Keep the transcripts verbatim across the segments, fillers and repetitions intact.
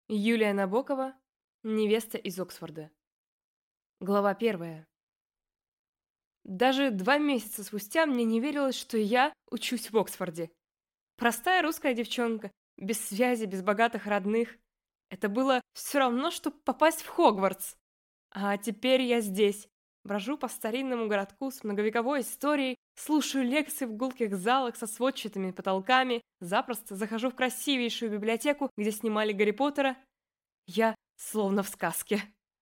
Юлия Набокова, невеста из Оксфорда. Глава первая. Даже два месяца спустя мне не верилось, что я учусь в Оксфорде. Простая русская девчонка, без связи, без богатых родных. Это было все равно, что попасть в Хогвартс. А теперь я здесь. Брожу по старинному городку с многовековой историей, слушаю лекции в гулких залах со сводчатыми потолками, запросто захожу в красивейшую библиотеку, где снимали Гарри Поттера. Я словно в сказке.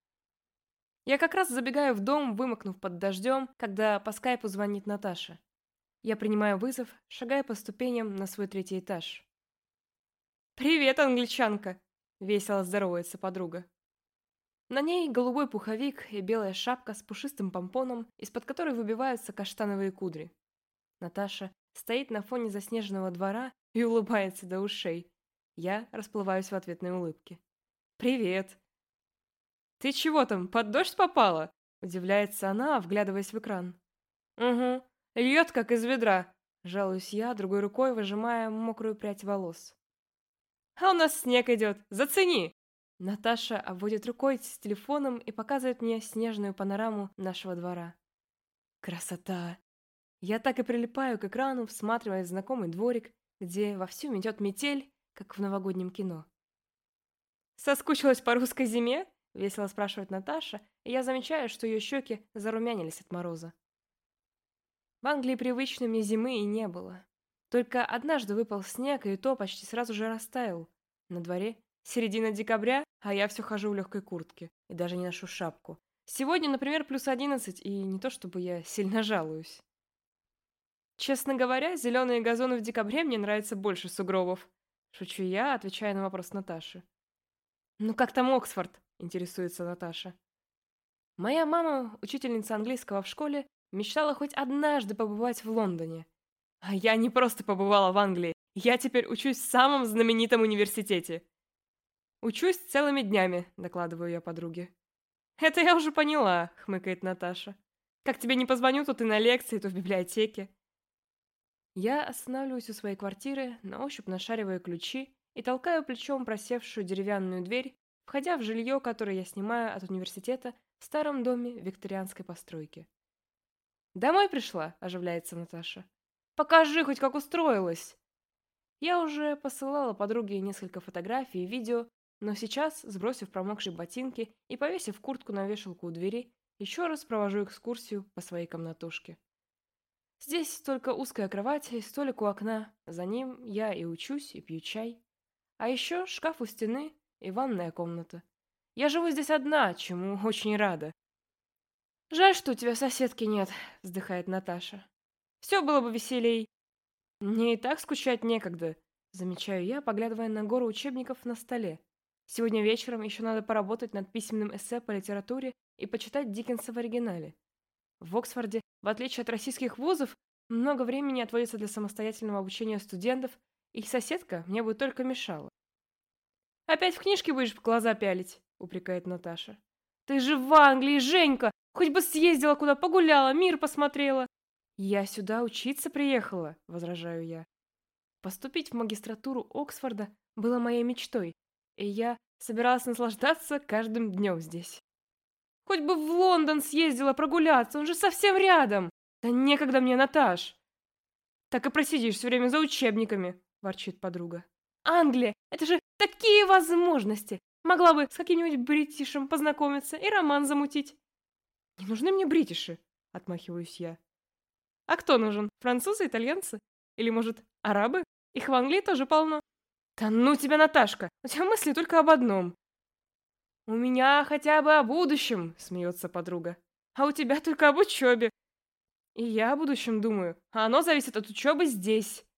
Я как раз забегаю в дом, вымокнув под дождем, когда по скайпу звонит Наташа. Я принимаю вызов, шагая по ступеням на свой третий этаж. «Привет, англичанка!» — весело здоровается подруга. На ней голубой пуховик и белая шапка с пушистым помпоном, из-под которой выбиваются каштановые кудри. Наташа стоит на фоне заснеженного двора и улыбается до ушей. Я расплываюсь в ответной улыбке. «Привет!» «Ты чего там, под дождь попала?» — удивляется она, вглядываясь в экран. «Угу, льет, как из ведра», — жалуюсь я, другой рукой выжимая мокрую прядь волос. «А у нас снег идет, зацени!» Наташа обводит рукой с телефоном и показывает мне снежную панораму нашего двора. Красота! Я так и прилипаю к экрану, всматривая в знакомый дворик, где вовсю метет метель, как в новогоднем кино. «Соскучилась по русской зиме?» — весело спрашивает Наташа, и я замечаю, что ее щеки зарумянились от мороза. В Англии привычной мне зимы и не было. Только однажды выпал снег, и то почти сразу же растаял. На дворе середина декабря, а я все хожу в легкой куртке и даже не ношу шапку. Сегодня, например, плюс одиннадцать, и не то чтобы я сильно жалуюсь. Честно говоря, зеленые газоны в декабре мне нравятся больше сугробов. Шучу я, отвечая на вопрос Наташи. «Ну как там Оксфорд?» — интересуется Наташа. Моя мама, учительница английского в школе, мечтала хоть однажды побывать в Лондоне. А я не просто побывала в Англии, я теперь учусь в самом знаменитом университете. «Учусь целыми днями», — докладываю я подруге. «Это я уже поняла», — хмыкает Наташа. «Как тебе не позвоню, то ты на лекции, то в библиотеке». Я останавливаюсь у своей квартиры, на ощупь нашариваю ключи и толкаю плечом просевшую деревянную дверь, входя в жилье, которое я снимаю от университета в старом доме викторианской постройки. «Домой пришла?» – оживляется Наташа. «Покажи хоть, как устроилась!» Я уже посылала подруге несколько фотографий и видео, но сейчас, сбросив промокшие ботинки и повесив куртку на вешалку у двери, еще раз провожу экскурсию по своей комнатушке. Здесь только узкая кровать и столик у окна, за ним я и учусь, и пью чай. А еще шкаф у стены и ванная комната. Я живу здесь одна, чему очень рада. «Жаль, что у тебя соседки нет», — вздыхает Наташа. «Все было бы веселей». «Мне и так скучать некогда», — замечаю я, поглядывая на гору учебников на столе. «Сегодня вечером еще надо поработать над письменным эссе по литературе и почитать Диккенса в оригинале. В Оксфорде, в отличие от российских вузов, много времени отводится для самостоятельного обучения студентов, и соседка мне бы только мешала». «Опять в книжки будешь в глаза пялить?» — упрекает Наташа. «Ты же в Англии, Женька! Хоть бы съездила куда, погуляла, мир посмотрела!» «Я сюда учиться приехала», — возражаю я. Поступить в магистратуру Оксфорда было моей мечтой, и я собиралась наслаждаться каждым днем здесь. «Хоть бы в Лондон съездила прогуляться, он же совсем рядом!» «Да некогда мне, Наташ!» «Так и просидишь все время за учебниками», — ворчит подруга. «Англия! Это же такие возможности! Могла бы с каким-нибудь бритишем познакомиться и роман замутить». «Не нужны мне бритиши», — отмахиваюсь я. «А кто нужен? Французы, итальянцы? Или, может, арабы? Их в Англии тоже полно». «Да ну тебя, Наташка! У тебя мысли только об одном». «У меня хотя бы о будущем», — смеется подруга. «А у тебя только об учебе». «И я о будущем думаю, а оно зависит от учебы здесь».